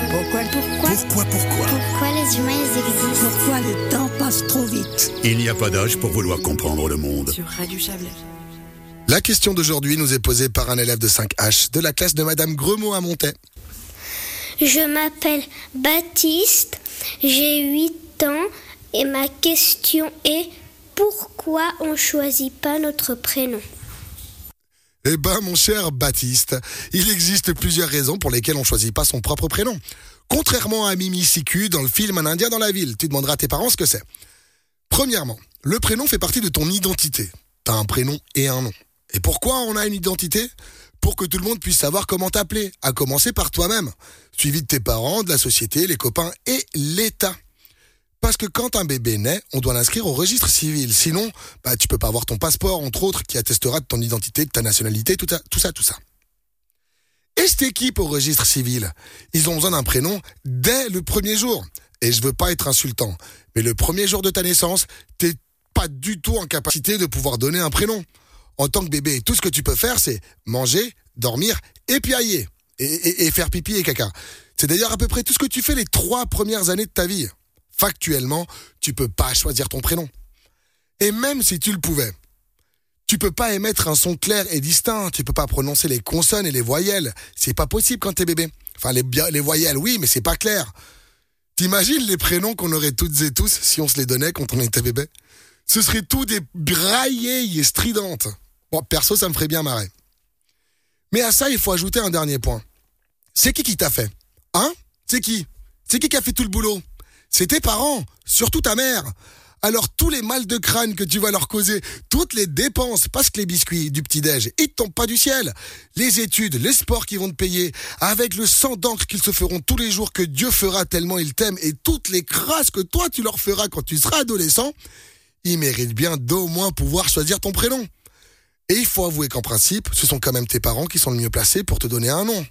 Pourquoi les humains ils existent? Pourquoi le temps passe trop vite? Il n'y a pas d'âge pour vouloir comprendre le monde. Sur Radio Chablais. La question d'aujourd'hui nous est posée par un élève de 5H de la classe de Madame Gremaud à Montaix. Je m'appelle Baptiste, j'ai 8 ans et ma question est pourquoi on choisit pas notre prénom? Eh ben, mon cher Baptiste, il existe plusieurs raisons pour lesquelles on choisit pas son propre prénom. Contrairement à Mimi Siku dans le film Un Indien dans la ville, tu demanderas à tes parents ce que c'est. Premièrement, le prénom fait partie de ton identité. T'as un prénom et un nom. Et pourquoi on a une identité? Pour que tout le monde puisse savoir comment t'appeler, à commencer par toi-même, suivi de tes parents, de la société, les copains et l'État. Parce que quand un bébé naît, on doit l'inscrire au registre civil. Sinon, tu peux pas avoir ton passeport, entre autres, qui attestera de ton identité, de ta nationalité, tout ça. Et cette équipe au registre civil, ils ont besoin d'un prénom dès le premier jour. Et je veux pas être insultant, mais le premier jour de ta naissance, t'es pas du tout en capacité de pouvoir donner un prénom. En tant que bébé, tout ce que tu peux faire, c'est manger, dormir et piailler. Et faire pipi et caca. C'est d'ailleurs à peu près tout ce que tu fais les 3 premières années de ta vie. Factuellement, tu peux pas choisir ton prénom. Et même si tu le pouvais, tu peux pas émettre un son clair et distinct. Tu peux pas prononcer les consonnes et les voyelles. C'est pas possible quand t'es bébé. Enfin, les voyelles, oui, mais c'est pas clair. T'imagines les prénoms qu'on aurait toutes et tous si on se les donnait quand on était bébé? Ce serait tout des braillées et stridentes. Bon, perso, ça me ferait bien marrer. Mais à ça, il faut ajouter un dernier point. C'est qui t'a fait? Hein? C'est qui a fait tout le boulot? C'est tes parents, surtout ta mère. Alors tous les mal de crâne que tu vas leur causer, toutes les dépenses, parce que les biscuits du petit-déj, ils te tombent pas du ciel. Les études, les sports qu'ils vont te payer, avec le sang d'encre qu'ils se feront tous les jours que Dieu fera tellement il t'aime, et toutes les crasses que toi tu leur feras quand tu seras adolescent, ils méritent bien d'au moins pouvoir choisir ton prénom. Et il faut avouer qu'en principe, ce sont quand même tes parents qui sont le mieux placés pour te donner un nom.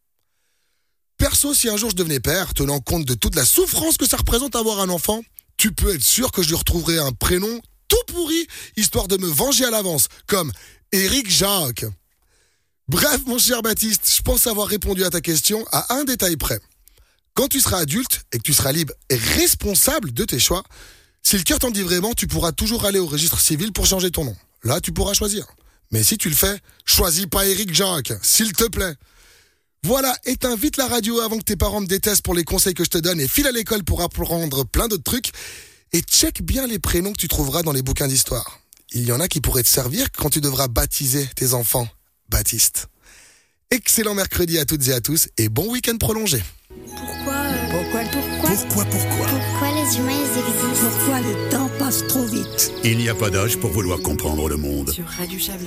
Perso, si un jour je devenais père, tenant compte de toute la souffrance que ça représente avoir un enfant, tu peux être sûr que je lui retrouverai un prénom tout pourri, histoire de me venger à l'avance, comme Éric Jacques. Bref, mon cher Baptiste, je pense avoir répondu à ta question à un détail près. Quand tu seras adulte et que tu seras libre et responsable de tes choix, si le cœur t'en dit vraiment, tu pourras toujours aller au registre civil pour changer ton nom. Là, tu pourras choisir. Mais si tu le fais, choisis pas Éric Jacques, s'il te plaît. Voilà, éteins vite la radio avant que tes parents me détestent pour les conseils que je te donne et file à l'école pour apprendre plein d'autres trucs. Et check bien les prénoms que tu trouveras dans les bouquins d'histoire. Il y en a qui pourraient te servir quand tu devras baptiser tes enfants. Baptiste. Excellent mercredi à toutes et à tous et bon week-end prolongé. Pourquoi Les humains ils existent? Pourquoi le temps passe trop vite? Il n'y a pas d'âge pour vouloir comprendre le monde. Sur Radio Chablais.